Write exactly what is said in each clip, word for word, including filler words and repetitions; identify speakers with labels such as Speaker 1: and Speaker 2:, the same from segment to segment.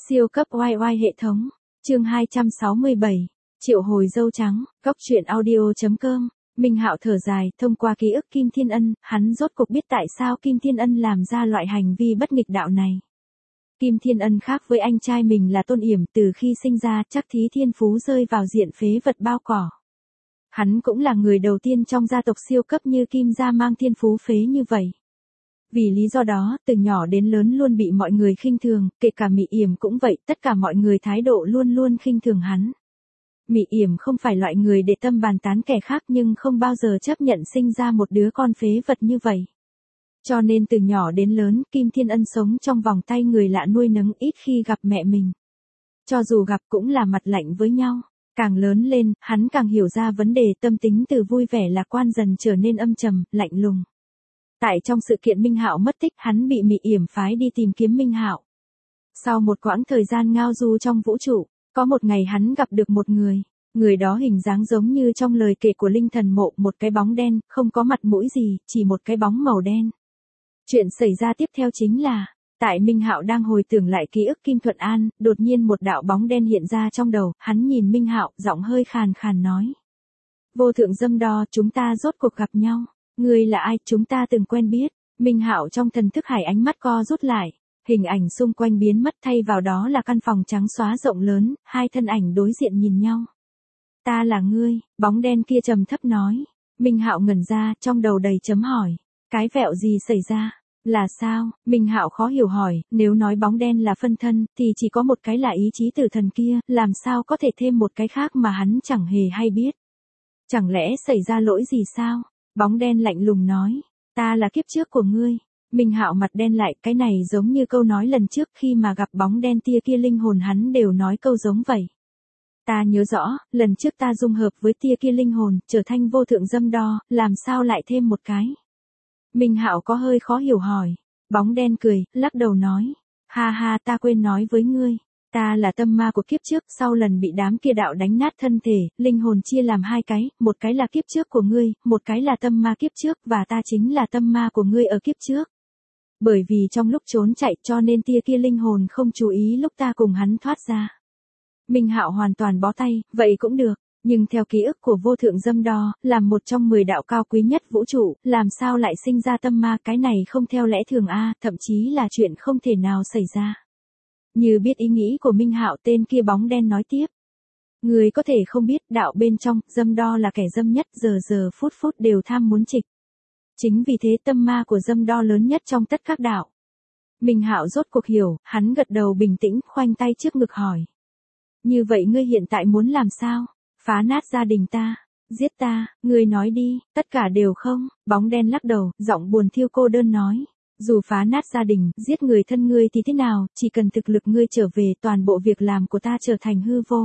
Speaker 1: Siêu cấp oai oai hệ thống, chương hai trăm sáu mươi bảy, triệu hồi dâu trắng, góc truyện audio.com, Minh Hạo thở dài, thông qua ký ức Kim Thiên Ân, hắn rốt cuộc biết tại sao Kim Thiên Ân làm ra loại hành vi bất nghịch đạo này. Kim Thiên Ân khác với anh trai mình là Tôn Yểm, từ khi sinh ra chắc thí thiên phú rơi vào diện phế vật bao cỏ. Hắn cũng là người đầu tiên trong gia tộc siêu cấp như Kim gia mang thiên phú phế như vậy. Vì lý do đó, từ nhỏ đến lớn luôn bị mọi người khinh thường, kể cả Mị Yểm cũng vậy, tất cả mọi người thái độ luôn luôn khinh thường hắn. Mị Yểm không phải loại người để tâm bàn tán kẻ khác nhưng không bao giờ chấp nhận sinh ra một đứa con phế vật như vậy. Cho nên từ nhỏ đến lớn, Kim Thiên Ân sống trong vòng tay người lạ nuôi nấng, ít khi gặp mẹ mình. Cho dù gặp cũng là mặt lạnh với nhau. Càng lớn lên, hắn càng hiểu ra vấn đề, tâm tính từ vui vẻ lạc quan dần trở nên âm trầm, lạnh lùng. Tại trong sự kiện Minh Hạo mất tích, hắn bị Mị Yểm phái đi tìm kiếm Minh Hạo. Sau một quãng thời gian ngao du trong vũ trụ, có một ngày hắn gặp được một người. Người đó hình dáng giống như trong lời kể của Linh Thần Mộ, một cái bóng đen, không có mặt mũi gì, chỉ một cái bóng màu đen. Chuyện xảy ra tiếp theo chính là, tại Minh Hạo đang hồi tưởng lại ký ức Kim Thuận An, đột nhiên một đạo bóng đen hiện ra trong đầu, hắn nhìn Minh Hạo, giọng hơi khàn khàn nói: "Vô thượng dâm đo, chúng ta rốt cuộc gặp nhau. Ngươi là ai, chúng ta từng quen biết." Minh Hạo trong thần thức hải ánh mắt co rút lại, hình ảnh xung quanh biến mất, thay vào đó là căn phòng trắng xóa rộng lớn, hai thân ảnh đối diện nhìn nhau. "Ta là ngươi," bóng đen kia trầm thấp nói. Minh Hạo ngẩn ra, trong đầu đầy chấm hỏi. Cái vẹo gì xảy ra? Là sao? Minh Hạo khó hiểu hỏi, nếu nói bóng đen là phân thân, thì chỉ có một cái là ý chí tử thần kia, làm sao có thể thêm một cái khác mà hắn chẳng hề hay biết? Chẳng lẽ xảy ra lỗi gì sao? Bóng đen lạnh lùng nói, ta là kiếp trước của ngươi. Minh Hạo mặt đen lại, cái này giống như câu nói lần trước khi mà gặp bóng đen tia kia, linh hồn hắn đều nói câu giống vậy. Ta nhớ rõ, lần trước ta dung hợp với tia kia linh hồn, trở thành vô thượng dâm đo, làm sao lại thêm một cái? Minh Hạo có hơi khó hiểu hỏi. Bóng đen cười, lắc đầu nói, ha ha, ta quên nói với ngươi, ta là tâm ma của kiếp trước, sau lần bị đám kia đạo đánh nát thân thể, linh hồn chia làm hai cái, một cái là kiếp trước của ngươi, một cái là tâm ma kiếp trước, và ta chính là tâm ma của ngươi ở kiếp trước. Bởi vì trong lúc trốn chạy cho nên tia kia linh hồn không chú ý lúc ta cùng hắn thoát ra. Minh Hạo hoàn toàn bó tay, vậy cũng được. Nhưng theo ký ức của vô thượng dâm đo, làm một trong mười đạo cao quý nhất vũ trụ, làm sao lại sinh ra tâm ma, cái này không theo lẽ thường a, thậm chí là chuyện không thể nào xảy ra. Như biết ý nghĩ của Minh Hạo, tên kia bóng đen nói tiếp. Người có thể không biết, đạo bên trong, dâm đo là kẻ dâm nhất, giờ giờ phút phút đều tham muốn trịch. Chính vì thế tâm ma của dâm đo lớn nhất trong tất các đạo. Minh Hạo rốt cuộc hiểu, hắn gật đầu bình tĩnh, khoanh tay trước ngực hỏi. Như vậy ngươi hiện tại muốn làm sao? Phá nát gia đình ta, giết ta, ngươi nói đi, tất cả đều không. Bóng đen lắc đầu, giọng buồn thiêu cô đơn nói. Dù phá nát gia đình, giết người thân ngươi thì thế nào, chỉ cần thực lực ngươi trở về, toàn bộ việc làm của ta trở thành hư vô.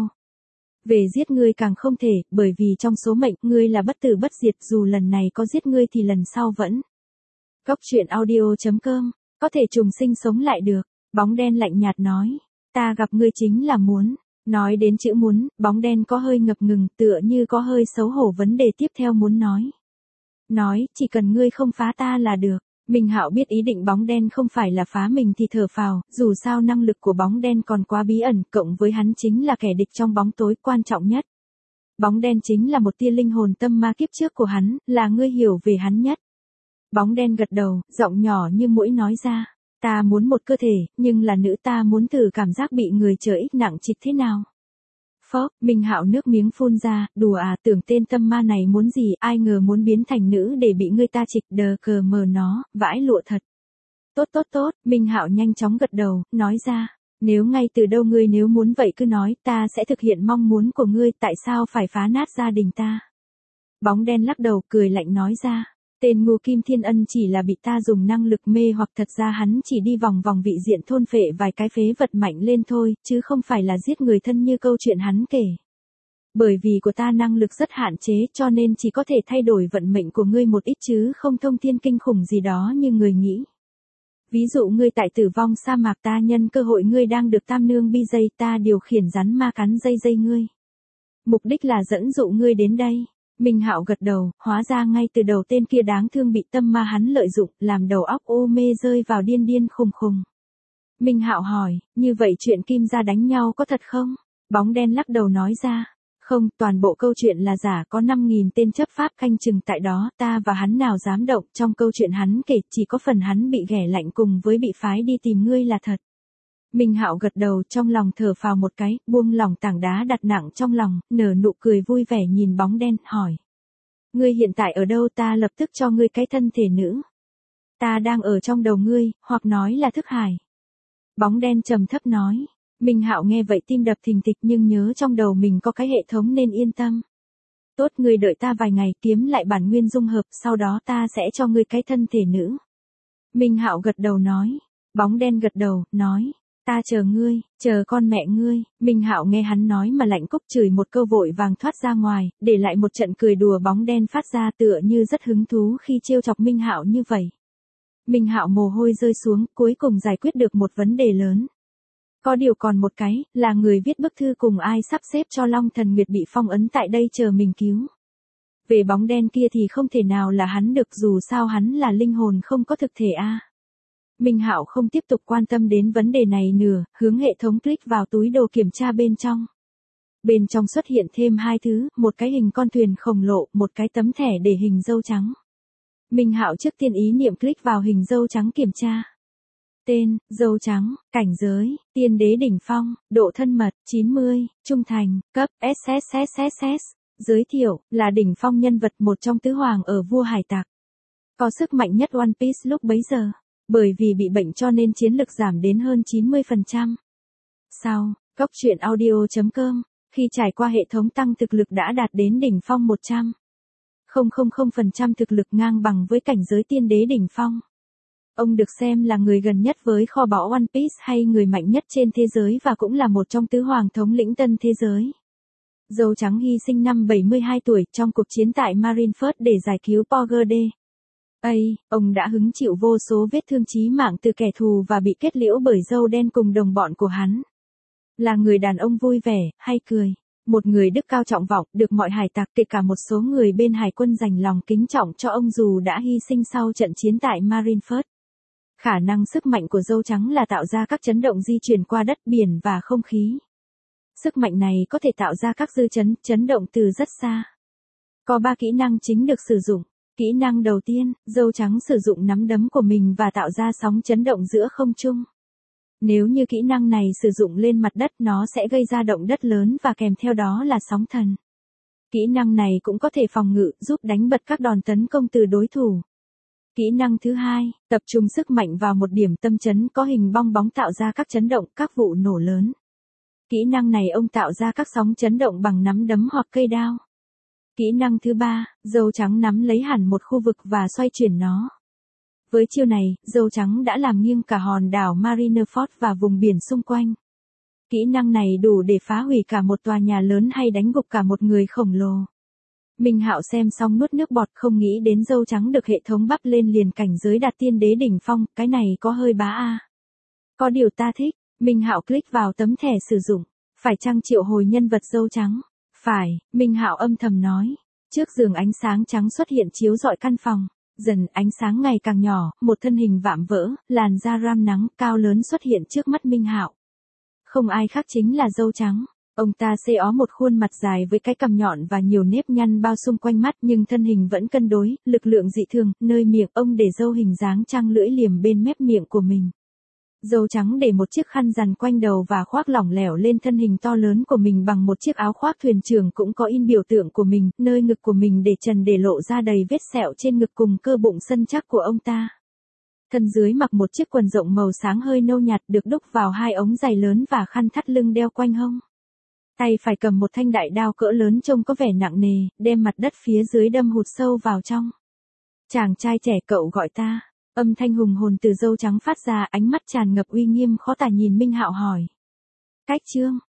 Speaker 1: Về giết ngươi càng không thể, bởi vì trong số mệnh, ngươi là bất tử bất diệt, dù lần này có giết ngươi thì lần sau vẫn. Góc truyện audio.com, có thể trùng sinh sống lại được. Bóng đen lạnh nhạt nói, ta gặp ngươi chính là muốn. Nói đến chữ muốn, bóng đen có hơi ngập ngừng, tựa như có hơi xấu hổ vấn đề tiếp theo muốn nói. Nói, chỉ cần ngươi không phá ta là được. Minh Hạo biết ý định bóng đen không phải là phá mình thì thở phào, dù sao năng lực của bóng đen còn quá bí ẩn, cộng với hắn chính là kẻ địch trong bóng tối quan trọng nhất. Bóng đen chính là một tia linh hồn tâm ma kiếp trước của hắn, là ngươi hiểu về hắn nhất. Bóng đen gật đầu, giọng nhỏ như muỗi nói ra. Ta muốn một cơ thể, nhưng là nữ, ta muốn thử cảm giác bị người trở ít nặng trịch thế nào. Phó, Minh Hạo nước miếng phun ra, đùa à, tưởng tên tâm ma này muốn gì, ai ngờ muốn biến thành nữ để bị người ta trịch, đờ cờ mờ nó, vãi lụa thật. Tốt tốt tốt, Minh Hạo nhanh chóng gật đầu, nói ra, nếu ngay từ đâu ngươi nếu muốn vậy cứ nói, ta sẽ thực hiện mong muốn của ngươi, tại sao phải phá nát gia đình ta. Bóng đen lắc đầu, cười lạnh nói ra. Tên ngu Kim Thiên Ân chỉ là bị ta dùng năng lực mê hoặc, thật ra hắn chỉ đi vòng vòng vị diện thôn phệ vài cái phế vật mạnh lên thôi, chứ không phải là giết người thân như câu chuyện hắn kể. Bởi vì của ta năng lực rất hạn chế cho nên chỉ có thể thay đổi vận mệnh của ngươi một ít chứ không thông thiên kinh khủng gì đó như người nghĩ. Ví dụ ngươi tại tử vong sa mạc, ta nhân cơ hội ngươi đang được tam nương bi dây, ta điều khiển rắn ma cắn dây dây ngươi. Mục đích là dẫn dụ ngươi đến đây. Minh Hạo gật đầu, hóa ra ngay từ đầu tên kia đáng thương bị tâm ma hắn lợi dụng, làm đầu óc ô mê rơi vào điên điên khùng khùng. Minh Hạo hỏi, như vậy chuyện Kim gia đánh nhau có thật không? Bóng đen lắc đầu nói ra, không, toàn bộ câu chuyện là giả, có năm nghìn tên chấp pháp canh chừng tại đó, ta và hắn nào dám động, trong câu chuyện hắn kể chỉ có phần hắn bị ghẻ lạnh cùng với bị phái đi tìm ngươi là thật. Minh Hạo gật đầu, trong lòng thở phào một cái, buông lỏng tảng đá đặt nặng trong lòng, nở nụ cười vui vẻ nhìn bóng đen, hỏi. Ngươi hiện tại ở đâu, ta lập tức cho ngươi cái thân thể nữ. Ta đang ở trong đầu ngươi, hoặc nói là thức hải. Bóng đen trầm thấp nói. Minh Hạo nghe vậy tim đập thình thịch nhưng nhớ trong đầu mình có cái hệ thống nên yên tâm. Tốt, ngươi đợi ta vài ngày kiếm lại bản nguyên dung hợp, sau đó ta sẽ cho ngươi cái thân thể nữ. Minh Hạo gật đầu nói. Bóng đen gật đầu, nói. Ta chờ ngươi, chờ con mẹ ngươi. Minh Hạo nghe hắn nói mà lạnh cốc chửi một câu vội vàng thoát ra ngoài, để lại một trận cười đùa. Bóng đen phát ra tựa như rất hứng thú khi trêu chọc Minh Hạo như vậy. Minh Hạo mồ hôi rơi xuống, cuối cùng giải quyết được một vấn đề lớn. Có điều còn một cái, là người viết bức thư cùng ai sắp xếp cho Long Thần Nguyệt bị phong ấn tại đây chờ mình cứu. Về bóng đen kia thì không thể nào là hắn được, dù sao hắn là linh hồn không có thực thể a. Minh Hạo không tiếp tục quan tâm đến vấn đề này nữa, hướng hệ thống click vào túi đồ kiểm tra bên trong. Bên trong xuất hiện thêm hai thứ, một cái hình con thuyền khổng lồ, một cái tấm thẻ để hình dâu trắng. Minh Hạo trước tiên ý niệm click vào hình dâu trắng kiểm tra. Tên, dâu trắng, cảnh giới, tiên đế đỉnh phong, độ thân mật, chín mươi, trung thành, cấp, ét ét ét ét ét. Giới thiệu, là đỉnh phong nhân vật một trong tứ hoàng ở vua hải tặc. Có sức mạnh nhất One Piece lúc bấy giờ. Bởi vì bị bệnh cho nên chiến lực giảm đến hơn chín mươi phần trăm. Sau, Cốc truyện audio chấm com, khi trải qua hệ thống tăng thực lực đã đạt đến đỉnh phong một trăm phẩy phần trăm thực lực ngang bằng với cảnh giới tiên đế đỉnh phong. Ông được xem là người gần nhất với kho báu One Piece hay người mạnh nhất trên thế giới và cũng là một trong tứ hoàng thống lĩnh tân thế giới. Dâu trắng hy sinh năm bảy mươi hai tuổi trong cuộc chiến tại Marineford để giải cứu Pogode. Ây, ông đã hứng chịu vô số vết thương chí mạng từ kẻ thù và bị kết liễu bởi dâu đen cùng đồng bọn của hắn. Là người đàn ông vui vẻ, hay cười. Một người đức cao trọng vọng, được mọi hải tặc kể cả một số người bên hải quân dành lòng kính trọng cho ông dù đã hy sinh sau trận chiến tại Marineford. Khả năng sức mạnh của dâu trắng là tạo ra các chấn động di chuyển qua đất biển và không khí. Sức mạnh này có thể tạo ra các dư chấn, chấn động từ rất xa. Có ba kỹ năng chính được sử dụng. Kỹ năng đầu tiên, dâu trắng sử dụng nắm đấm của mình và tạo ra sóng chấn động giữa không trung. Nếu như kỹ năng này sử dụng lên mặt đất nó sẽ gây ra động đất lớn và kèm theo đó là sóng thần. Kỹ năng này cũng có thể phòng ngự, giúp đánh bật các đòn tấn công từ đối thủ. Kỹ năng thứ hai, tập trung sức mạnh vào một điểm tâm chấn có hình bong bóng tạo ra các chấn động, các vụ nổ lớn. Kỹ năng này ông tạo ra các sóng chấn động bằng nắm đấm hoặc cây đao. Kỹ năng thứ ba, dâu trắng nắm lấy hẳn một khu vực và xoay chuyển nó. Với chiêu này, dâu trắng đã làm nghiêng cả hòn đảo Marineford và vùng biển xung quanh. Kỹ năng này đủ để phá hủy cả một tòa nhà lớn hay đánh gục cả một người khổng lồ. Minh Hạo xem xong nuốt nước bọt, không nghĩ đến dâu trắng được hệ thống bắp lên liền cảnh giới đạt tiên đế đỉnh phong, cái này có hơi bá a. Có điều ta thích. Minh Hạo click vào tấm thẻ sử dụng. Phải chăng triệu hồi nhân vật dâu trắng? Phải, Minh Hạo âm thầm nói. Trước giường ánh sáng trắng xuất hiện chiếu rọi căn phòng. Dần ánh sáng ngày càng nhỏ, một thân hình vạm vỡ, làn da ram nắng, cao lớn xuất hiện trước mắt Minh Hạo. Không ai khác chính là dâu trắng. Ông ta xê ó một khuôn mặt dài với cái cằm nhọn và nhiều nếp nhăn bao xung quanh mắt nhưng thân hình vẫn cân đối, lực lượng dị thường, nơi miệng ông để râu hình dáng trăng lưỡi liềm bên mép miệng của mình. Dâu trắng để một chiếc khăn rằn quanh đầu và khoác lỏng lẻo lên thân hình to lớn của mình bằng một chiếc áo khoác thuyền trưởng cũng có in biểu tượng của mình, nơi ngực của mình để trần để lộ ra đầy vết sẹo trên ngực cùng cơ bụng săn chắc của ông ta. Thân dưới mặc một chiếc quần rộng màu sáng hơi nâu nhạt được đúc vào hai ống giày lớn và khăn thắt lưng đeo quanh hông. Tay phải cầm một thanh đại đao cỡ lớn trông có vẻ nặng nề, đem mặt đất phía dưới đâm hụt sâu vào trong. Chàng trai trẻ, cậu gọi ta. Âm thanh hùng hồn từ dâu trắng phát ra, ánh mắt tràn ngập uy nghiêm khó tả nhìn Minh Hạo hỏi. Cách chương,